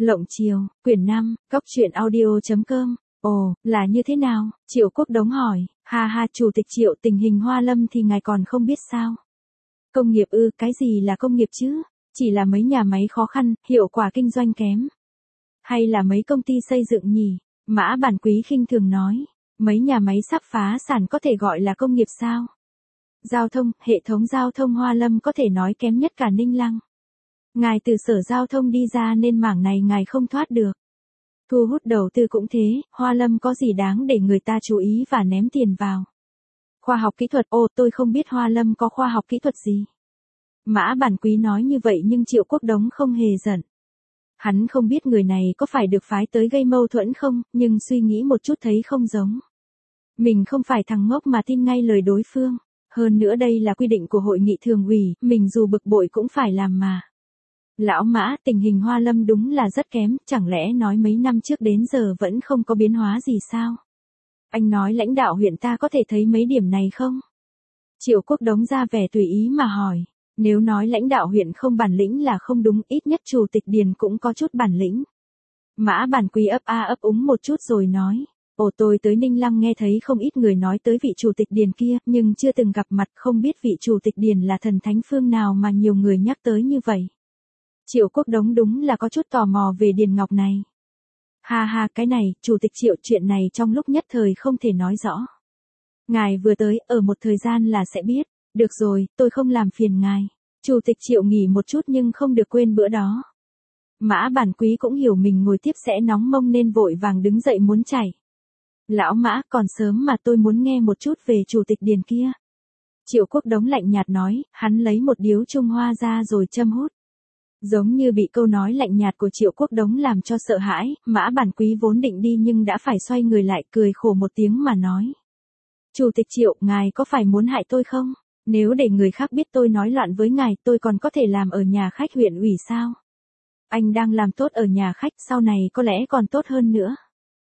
Lộng Chiều, quyển 5, cóc truyện audio.com. Ồ, là như thế nào? Triệu Quốc Đống hỏi. Ha ha, Chủ tịch Triệu, tình hình Hoa Lâm thì ngài còn không biết sao? Công nghiệp ư? Cái gì là công nghiệp chứ? Chỉ là mấy nhà máy khó khăn, hiệu quả kinh doanh kém. Hay là mấy công ty xây dựng nhỉ? Mã Bản Quý khinh thường nói. Mấy nhà máy sắp phá sản có thể gọi là công nghiệp sao? Giao thông, hệ thống giao thông Hoa Lâm có thể nói kém nhất cả Ninh Lăng. Ngài từ sở giao thông đi ra nên mảng này ngài không thoát được. Thu hút đầu tư cũng thế, Hoa Lâm có gì đáng để người ta chú ý và ném tiền vào. Khoa học kỹ thuật, tôi không biết Hoa Lâm có khoa học kỹ thuật gì. Mã Bản Quý nói như vậy nhưng Triệu Quốc Đống không hề giận. Hắn không biết người này có phải được phái tới gây mâu thuẫn không, nhưng suy nghĩ một chút thấy không giống. Mình không phải thằng ngốc mà tin ngay lời đối phương. Hơn nữa đây là quy định của hội nghị thường ủy, mình dù bực bội cũng phải làm mà. Lão Mã, tình hình Hoa Lâm đúng là rất kém, chẳng lẽ nói mấy năm trước đến giờ vẫn không có biến hóa gì sao? Anh nói lãnh đạo huyện ta có thể thấy mấy điểm này không? Triệu Quốc Đống ra vẻ tùy ý mà hỏi. Nếu nói lãnh đạo huyện không bản lĩnh là không đúng, ít nhất Chủ tịch Điền cũng có chút bản lĩnh. Mã Bản Quý ấp a ấp úng một chút rồi nói. Tôi tới Ninh Lăng nghe thấy không ít người nói tới vị Chủ tịch Điền kia, nhưng chưa từng gặp mặt, không biết vị Chủ tịch Điền là thần thánh phương nào mà nhiều người nhắc tới như vậy. Triệu Quốc Đống đúng là có chút tò mò về Điền Ngọc này. Ha ha, cái này, Chủ tịch Triệu, chuyện này trong lúc nhất thời không thể nói rõ. Ngài vừa tới, ở một thời gian là sẽ biết. Được rồi, tôi không làm phiền ngài. Chủ tịch Triệu nghỉ một chút nhưng không được quên bữa đó. Mã Bản Quý cũng hiểu mình ngồi tiếp sẽ nóng mông nên vội vàng đứng dậy muốn chạy. Lão Mã, còn sớm mà tôi muốn nghe một chút về Chủ tịch Điền kia. Triệu Quốc Đống lạnh nhạt nói, hắn lấy một điếu Trung Hoa ra rồi châm hút. Giống như bị câu nói lạnh nhạt của Triệu Quốc Đống làm cho sợ hãi, Mã Bản Quý vốn định đi nhưng đã phải xoay người lại cười khổ một tiếng mà nói. Chủ tịch Triệu, ngài có phải muốn hại tôi không? Nếu để người khác biết tôi nói loạn với ngài, tôi còn có thể làm ở nhà khách huyện ủy sao? Anh đang làm tốt ở nhà khách, sau này có lẽ còn tốt hơn nữa.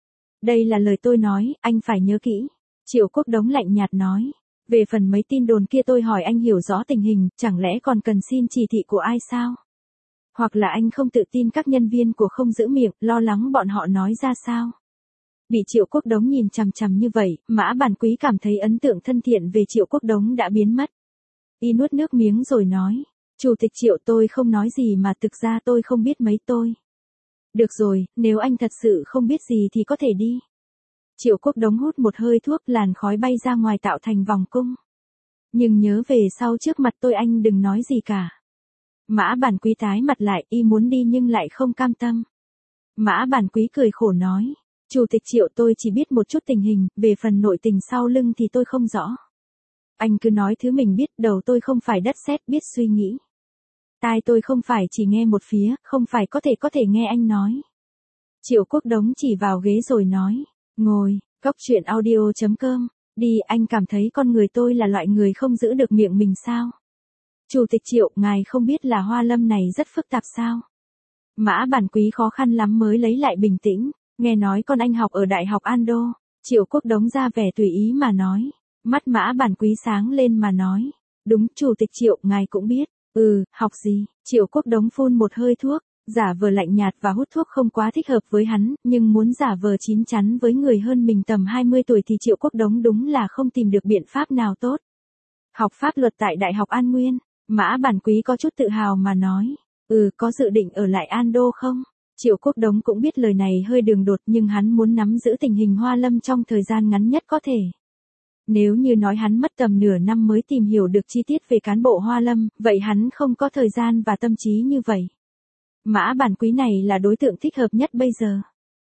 Đây là lời tôi nói, anh phải nhớ kỹ. Triệu Quốc Đống lạnh nhạt nói. Về phần mấy tin đồn kia tôi hỏi anh hiểu rõ tình hình, chẳng lẽ còn cần xin chỉ thị của ai sao? Hoặc là anh không tự tin các nhân viên của không giữ miệng, lo lắng bọn họ nói ra sao? Bị Triệu Quốc Đống nhìn chằm chằm như vậy, Mã Bản Quý cảm thấy ấn tượng thân thiện về Triệu Quốc Đống đã biến mất. Y nuốt nước miếng rồi nói. Chủ tịch Triệu, tôi không nói gì mà thực ra tôi không biết mấy tôi. Được rồi, nếu anh thật sự không biết gì thì có thể đi. Triệu Quốc Đống hút một hơi thuốc, làn khói bay ra ngoài tạo thành vòng cung. Nhưng nhớ về sau trước mặt tôi anh đừng nói gì cả. Mã Bản Quý tái mặt lại, y muốn đi nhưng lại không cam tâm. Mã Bản Quý cười khổ nói. Chủ tịch Triệu, tôi chỉ biết một chút tình hình, về phần nội tình sau lưng thì tôi không rõ. Anh cứ nói thứ mình biết, đầu tôi không phải đất sét, biết suy nghĩ. Tai tôi không phải chỉ nghe một phía, không phải có thể nghe anh nói. Triệu Quốc Đống chỉ vào ghế rồi nói. Ngồi, cóc truyện audio.com. Đi, anh cảm thấy con người tôi là loại người không giữ được miệng mình sao? Chủ tịch Triệu, ngài không biết là Hoa Lâm này rất phức tạp sao? Mã Bản Quý khó khăn lắm mới lấy lại bình tĩnh. Nghe nói con anh học ở Đại học Ando. Triệu Quốc Đống ra vẻ tùy ý mà nói. Mắt Mã Bản Quý sáng lên mà nói. Đúng, Chủ tịch Triệu, ngài cũng biết. Học gì? Triệu Quốc Đống phun một hơi thuốc. Giả vờ lạnh nhạt và hút thuốc không quá thích hợp với hắn, nhưng muốn giả vờ chín chắn với người hơn mình tầm 20 tuổi thì Triệu Quốc Đống đúng là không tìm được biện pháp nào tốt. Học pháp luật tại Đại học An Nguyên. Mã Bản Quý có chút tự hào mà nói. Có dự định ở lại Ando không? Triệu Quốc Đống cũng biết lời này hơi đường đột nhưng hắn muốn nắm giữ tình hình Hoa Lâm trong thời gian ngắn nhất có thể. Nếu như nói hắn mất tầm nửa năm mới tìm hiểu được chi tiết về cán bộ Hoa Lâm, vậy hắn không có thời gian và tâm trí như vậy. Mã Bản Quý này là đối tượng thích hợp nhất bây giờ.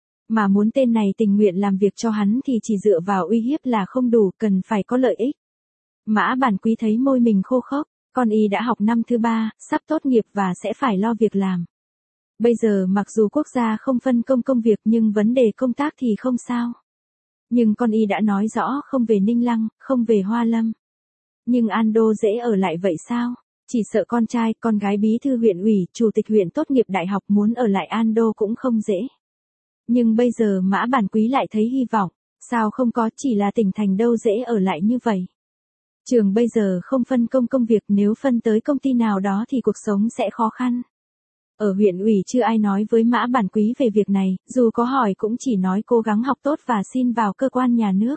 Mà muốn tên này tình nguyện làm việc cho hắn thì chỉ dựa vào uy hiếp là không đủ, cần phải có lợi ích. Mã Bản Quý thấy môi mình khô khốc, con y đã học năm thứ 3, sắp tốt nghiệp và sẽ phải lo việc làm. Bây giờ mặc dù quốc gia không phân công công việc nhưng vấn đề công tác thì không sao. Nhưng con y đã nói rõ không về Ninh Lăng, không về Hoa Lâm. Nhưng Ando dễ ở lại vậy sao? Chỉ sợ con trai, con gái bí thư huyện ủy, chủ tịch huyện tốt nghiệp đại học muốn ở lại Ando cũng không dễ. Nhưng bây giờ Mã Bản Quý lại thấy hy vọng. Sao không có, chỉ là tỉnh thành đâu dễ ở lại như vậy. Trường bây giờ không phân công công việc, nếu phân tới công ty nào đó thì cuộc sống sẽ khó khăn. Ở huyện ủy chưa ai nói với Mã Bản Quý về việc này, dù có hỏi cũng chỉ nói cố gắng học tốt và xin vào cơ quan nhà nước.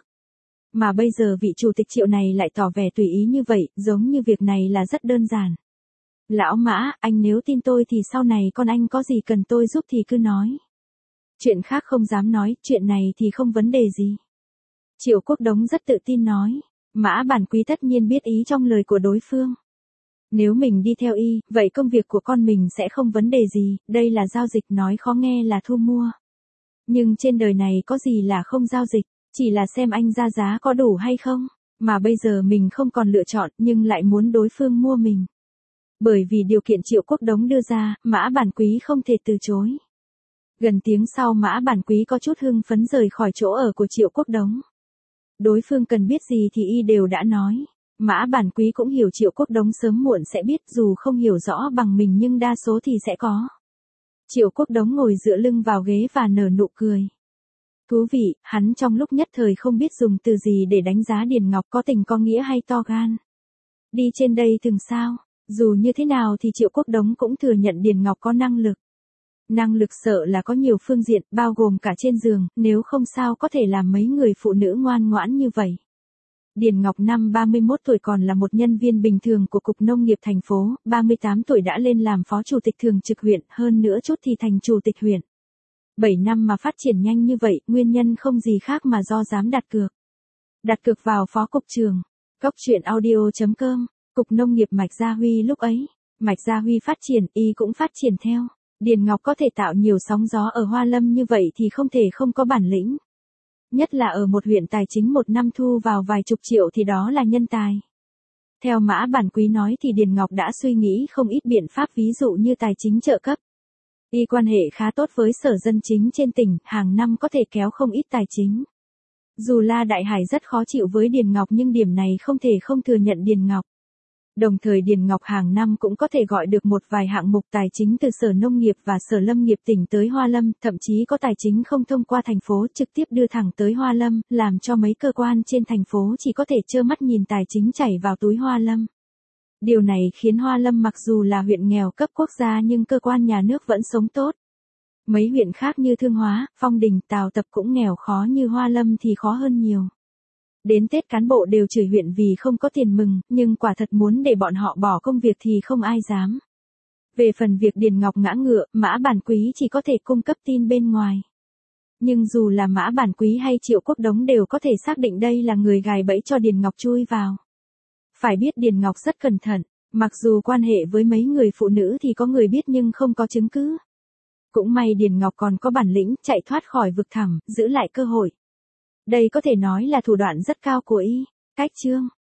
Mà bây giờ vị chủ tịch Triệu này lại tỏ vẻ tùy ý như vậy, giống như việc này là rất đơn giản. Lão Mã, anh nếu tin tôi thì sau này con anh có gì cần tôi giúp thì cứ nói. Chuyện khác không dám nói, chuyện này thì không vấn đề gì. Triệu Quốc Đống rất tự tin nói. Mã Bản Quý tất nhiên biết ý trong lời của đối phương. Nếu mình đi theo y, vậy công việc của con mình sẽ không vấn đề gì, đây là giao dịch, nói khó nghe là thu mua. Nhưng trên đời này có gì là không giao dịch, chỉ là xem anh ra giá có đủ hay không, mà bây giờ mình không còn lựa chọn nhưng lại muốn đối phương mua mình. Bởi vì điều kiện Triệu Quốc Đống đưa ra, Mã Bản Quý không thể từ chối. Gần tiếng sau Mã Bản Quý có chút hưng phấn rời khỏi chỗ ở của Triệu Quốc Đống. Đối phương cần biết gì thì y đều đã nói. Mã Bản Quý cũng hiểu Triệu Quốc Đống sớm muộn sẽ biết, dù không hiểu rõ bằng mình nhưng đa số thì sẽ có. Triệu Quốc Đống ngồi dựa lưng vào ghế và nở nụ cười. Thú vị, hắn trong lúc nhất thời không biết dùng từ gì để đánh giá Điền Ngọc có tình có nghĩa hay to gan. Đi trên đây thường sao, dù như thế nào thì Triệu Quốc Đống cũng thừa nhận Điền Ngọc có năng lực. Năng lực sợ là có nhiều phương diện, bao gồm cả trên giường, nếu không sao có thể làm mấy người phụ nữ ngoan ngoãn như vậy. Điền Ngọc năm 31 tuổi còn là một nhân viên bình thường của Cục Nông nghiệp thành phố, 38 tuổi đã lên làm phó chủ tịch thường trực huyện, hơn nữa chút thì thành chủ tịch huyện. 7 năm mà phát triển nhanh như vậy, nguyên nhân không gì khác mà do dám đặt cược. Đặt cược vào phó cục trưởng. Cốc truyện audio.com, Cục Nông nghiệp Mạch Gia Huy lúc ấy. Mạch Gia Huy phát triển, y cũng phát triển theo. Điền Ngọc có thể tạo nhiều sóng gió ở Hoa Lâm như vậy thì không thể không có bản lĩnh. Nhất là ở một huyện tài chính một năm thu vào vài chục triệu thì đó là nhân tài. Theo Mã Bản Quý nói thì Điền Ngọc đã suy nghĩ không ít biện pháp, ví dụ như tài chính trợ cấp. Y quan hệ khá tốt với sở dân chính trên tỉnh, hàng năm có thể kéo không ít tài chính. Dù La Đại Hải rất khó chịu với Điền Ngọc nhưng điểm này không thể không thừa nhận Điền Ngọc. Đồng thời Điền Ngọc hàng năm cũng có thể gọi được một vài hạng mục tài chính từ Sở Nông nghiệp và Sở Lâm nghiệp tỉnh tới Hoa Lâm, thậm chí có tài chính không thông qua thành phố trực tiếp đưa thẳng tới Hoa Lâm, làm cho mấy cơ quan trên thành phố chỉ có thể trơ mắt nhìn tài chính chảy vào túi Hoa Lâm. Điều này khiến Hoa Lâm mặc dù là huyện nghèo cấp quốc gia nhưng cơ quan nhà nước vẫn sống tốt. Mấy huyện khác như Thương Hóa, Phong Đình, Tào Tập cũng nghèo khó như Hoa Lâm thì khó hơn nhiều. Đến Tết cán bộ đều chửi huyện vì không có tiền mừng, nhưng quả thật muốn để bọn họ bỏ công việc thì không ai dám. Về phần việc Điền Ngọc ngã ngựa, Mã Bản Quý chỉ có thể cung cấp tin bên ngoài. Nhưng dù là Mã Bản Quý hay Triệu Quốc Đống đều có thể xác định đây là người gài bẫy cho Điền Ngọc chui vào. Phải biết Điền Ngọc rất cẩn thận, mặc dù quan hệ với mấy người phụ nữ thì có người biết nhưng không có chứng cứ. Cũng may Điền Ngọc còn có bản lĩnh chạy thoát khỏi vực thẳm, giữ lại cơ hội. Đây có thể nói là thủ đoạn rất cao của y. Cách chương